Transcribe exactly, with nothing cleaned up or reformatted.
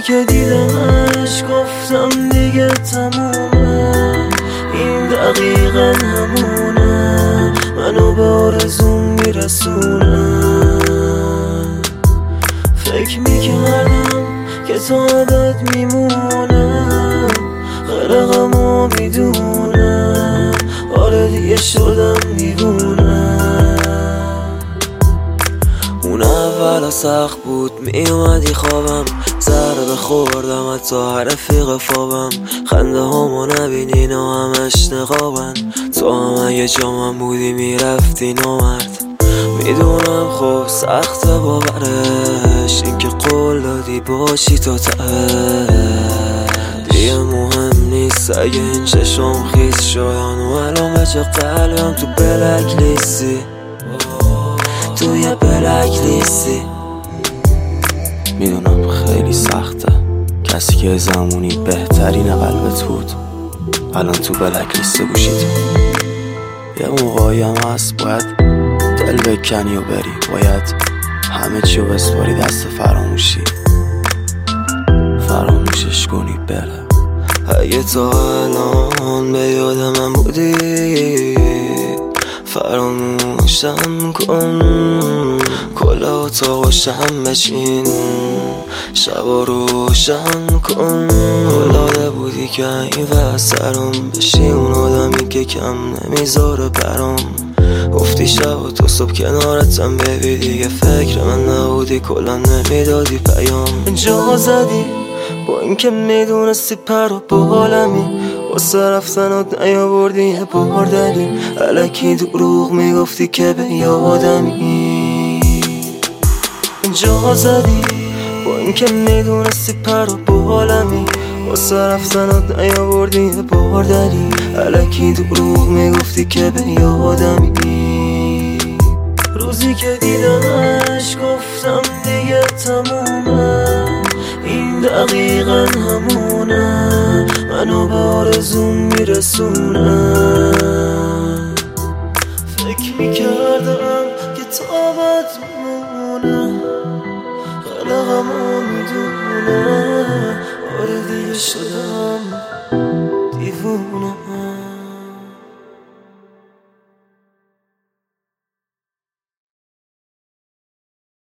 که دیدمش گفتم دیگه تمومه، این دقیقا همونه، منو به آرزوم میرسونه. فکر میکردم که تا ابد میمونم، غرقمو میدونم، آره دیگه شدم دیوونه. اون اول سخت بود، میومدی خوابم، ضربه خوردم حتی هر رفیق فابم، خنده همو نبینی نه همش نقابن، تو هم اگه جامم بودی میرفتی نامرد. میدونم خب سخت باورش، این که قول دادی باشی تا ته، دیگه مهم نیست اگه این چشم خیس شدن و الان بچه قلبم تو بلک لیستی، تو یه بلک لیستی. میدونم خیلی سخته، کسی که زمونی بهترین قلبت بود الان تو بلک لیست گوشیت. یه موقعی هم هست باید دل بکنی و بری، باید همه چی رو بسپاری دست فراموشی، فراموشش کنی بره. اگه تا الان به یاد من بودی فراموشم کن، کلا اتاق روشن بچین، شبا روشن کن. الهاده بودی که این وسرم بشی اون آدمی که کم نمیذاره برام، گفتی شب و تو صبح کنارتم ببی، دیگه فکر من نبودی کلا نمیدادی پیام. جا زدی با اینکه میدونستی پر و بالمی، واسه رفتنات نیاوردی یه بار دلیل، الکی دروغ میگفتی که به یادمی. جا زدی با اینکه میدونستی پر و بالمی، واسه رفتنات نیاوردی یه بار دلیل، الکی دروغ میگفتی که به یادمی. روزی که دیدمش گفتم دیگه تمومه، این دقیقا همونه، منو به آرزوم میرسونه. فکر میکردم که تا ابد میمونه، غرقمو میدونه، آره دیگه شدم دیوونه.